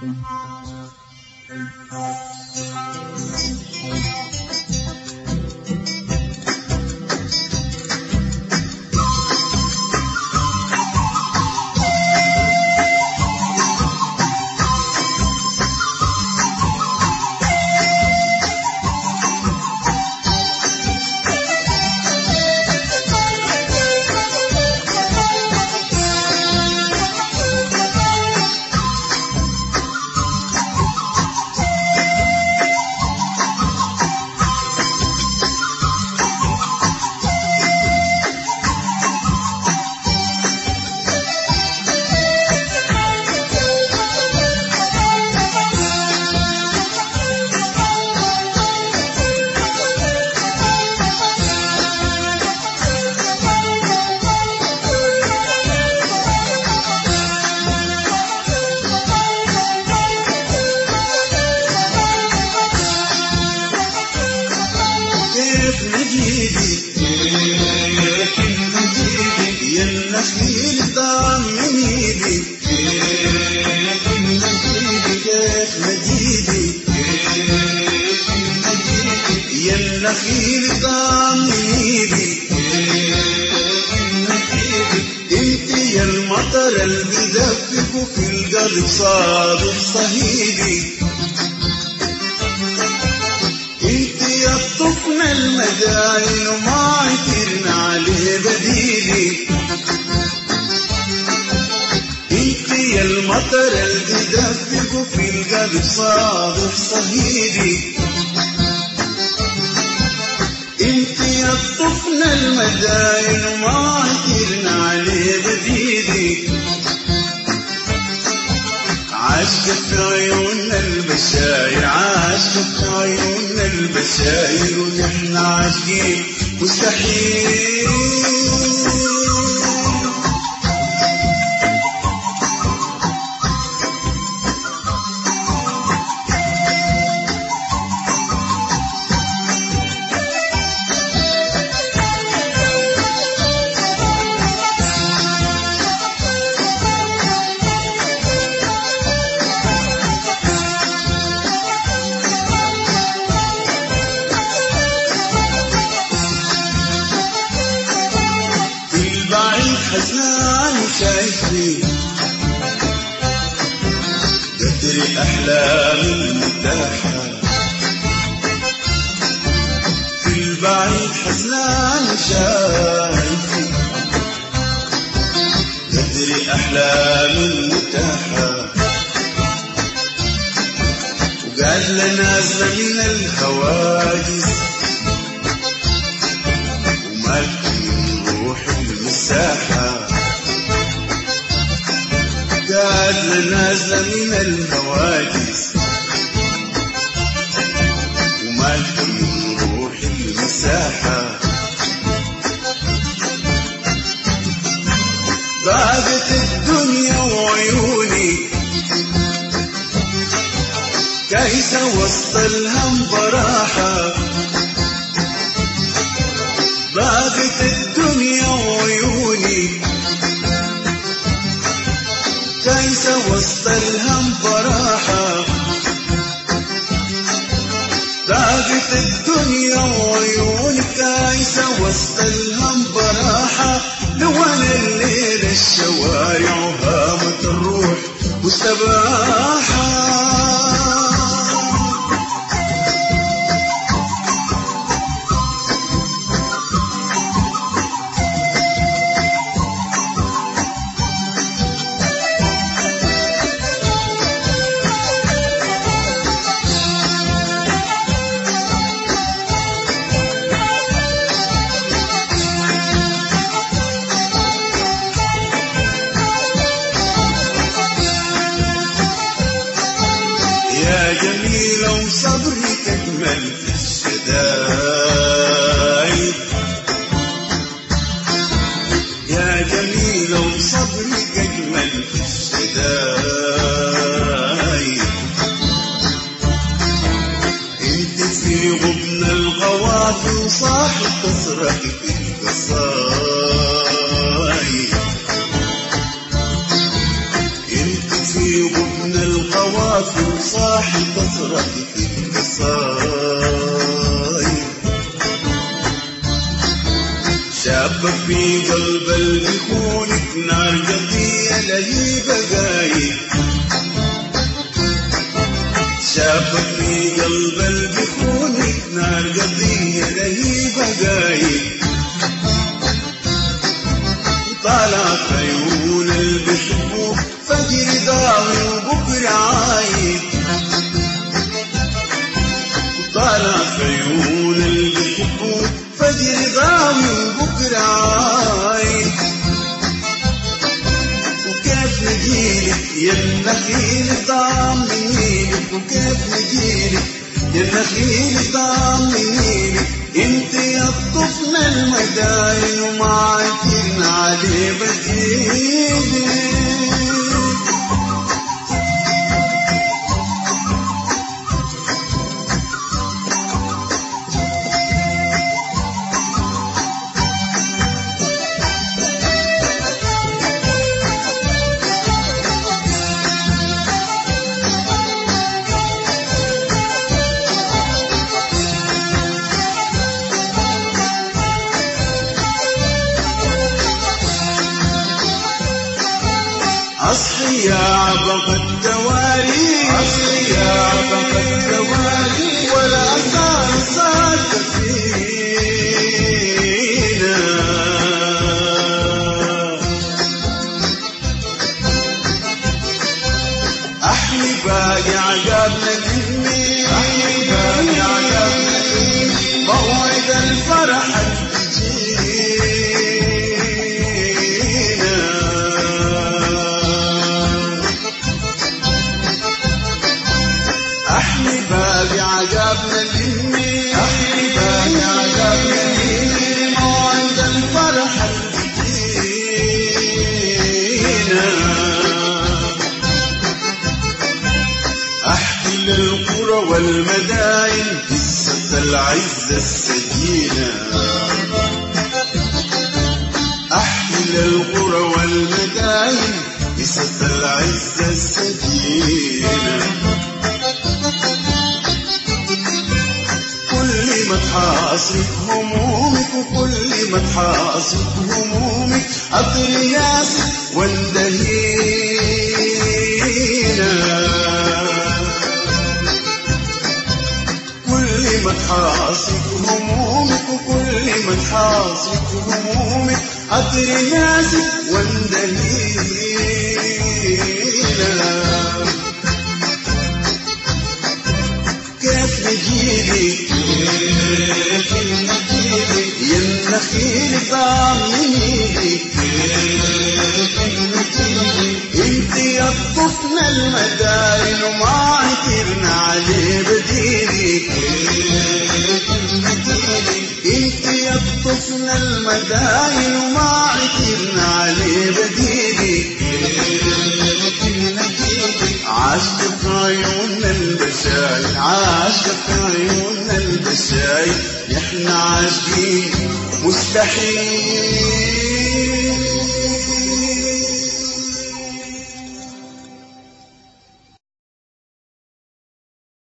النخيل ضامني بي انت يا المطر اللي بدفق في القلب صادق صهيبي انت يا الطفن المداين وما عثرنا عليه بديلي انت يا المطر اللي بدفق في القلب صادق صهيبي انت يا الطفن المداين وما عثرنا عليه بديلي عاشق في عيوننا البشاير عاشق في عيوننا البشاير ونحن عاشقين مستحيل حزنان شايفني قدر أحلامي المتاحة في البعيد حزنان شايفني قدر أحلامي المتاحة وقال لنا من الهواجس ومالكي روحي المساحة قال نازلة من الهواجس ومالكي من روحي المساحة ضاقت الدنيا وعيوني كايسة وسط الهم براحة ضاقت الدنيا وعيوني كايسة وسط الهم براحة ضاقت الدنيا وعيوني كايسة وسط الهم براحة لوان الليل الشوارع وهامت الروح مستباحة يا جميلة وصبرك أجمل في الشدايد يا جميلة وصبرك أجمل في الشدايد انت في غبن الغوافي وصاحب تصرخ في القصايد انت في غبن الغوافي الغوافي وصاحي تصرخي في القصايد. شابك في قلب بيخونك نار قضية لهيبة قايد. شابك في قلب بيخونك نار قضية لهيبة قايد. طالع في عيون اللي بيحبوك فجر ضاوي وبكرة عايد. طالع في عيون اللي بيحبوك فجر ضاوي وبكرة عايد. وكيف نجيلك يا النخيل طعمينك، وكيف نجيلك يا النخيل طعمينك. انت يا الطفل المداين ومعاكين علي بزيدك. أصحي يا عبق الدواري، أصحي يا عبق الدواري، ولا صار فينا. أحمي باقي عقابنا مني، أحمي باقي عقابنا مني، موعد الفرح عجبنا مني، أحبابي عجبنا مني، موعد الفرح الجدينا. أحكي للقرى والمداين قصة العزة السجينة. أحكي للقرى والمداين قصة العزة السجينة. كل ما تحاصرك همومك، وكل ما تحاصرك همومك أطري ياسك واندهينا. كل ما تحاصرك همومك، وكل ما تحاصرك همومك أطري ياسك واندهينا. كيف نجيلك كيف نجيلك يا النخيل طعمينك، كيف نجيلك انت يا الطفل المداين وما عثرنا عليه بديلك. كيف نجيلك انت يا الطفل المداين وما عثرنا عليه بديلك. عاشق عيوننا البشاير، عاشق عيوننا البشاير، نحن عاشقين مستحيل.